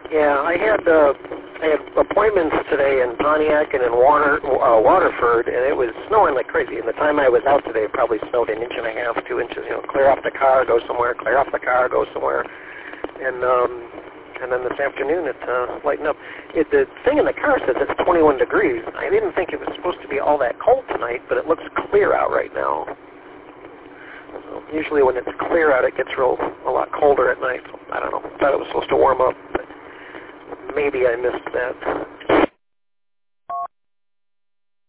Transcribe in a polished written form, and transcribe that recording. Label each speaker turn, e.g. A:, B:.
A: Yeah, I had appointments today in Pontiac and in Waterford, and it was snowing like crazy. And the time I was out today, it probably snowed 1.5 inches, 2 inches. You know, clear off the car, go somewhere. Clear off the car, go somewhere. And then this afternoon it lightened up. The thing in the car says it's 21 degrees. I didn't think it was supposed to be all that cold tonight, but it looks clear out right now. So usually when it's clear out, it gets a lot colder at night. So I don't know. I thought it was supposed to warm up, but maybe I missed that.